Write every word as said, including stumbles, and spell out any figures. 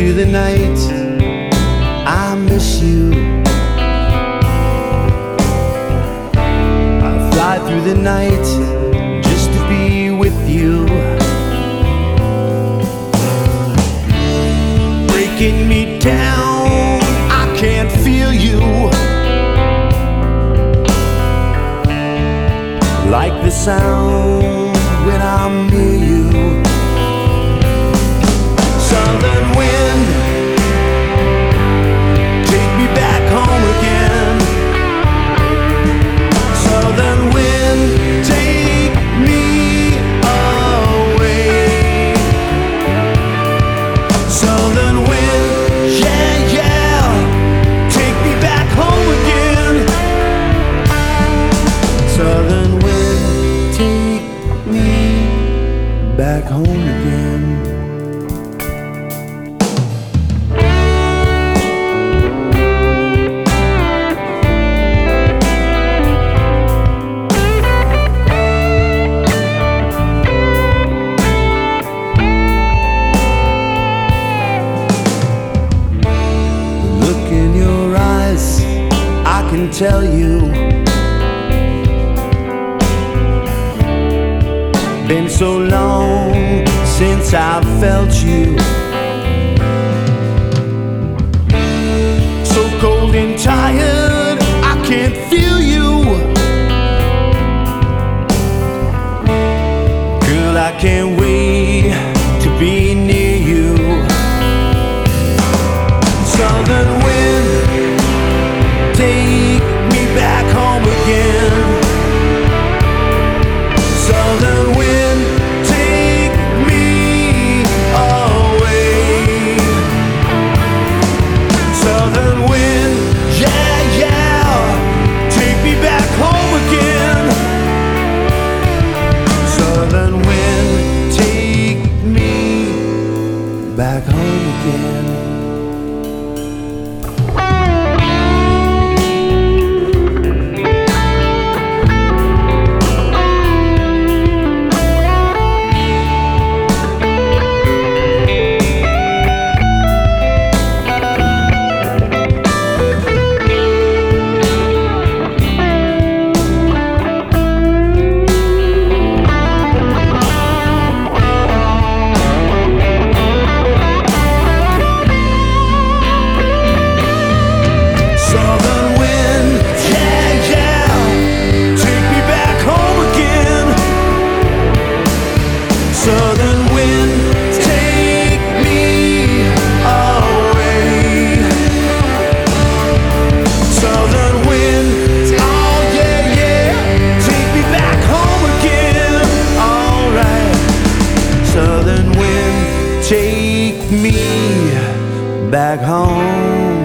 into the night. I miss you. I fly through the night just to be with you. Breaking me down, I can't feel you. Like the sound when I'm near you. Southern wind, take me back home again. Southern wind, take me away. Southern wind, yeah, yeah, take me back home again. Southern wind, take me back home again. I can tell you, been so long since I've felt you. So cold and tired, I can't feel you. Girl, I can't wait to be near you. Southern wind, take me back home again. Southern wind, take me away. Southern wind, yeah, yeah, take me back home again. Southern wind, take me back home again. Southern wind, take me away. Southern wind, oh yeah, yeah, take me back home again. Alright. Southern wind, take me back home.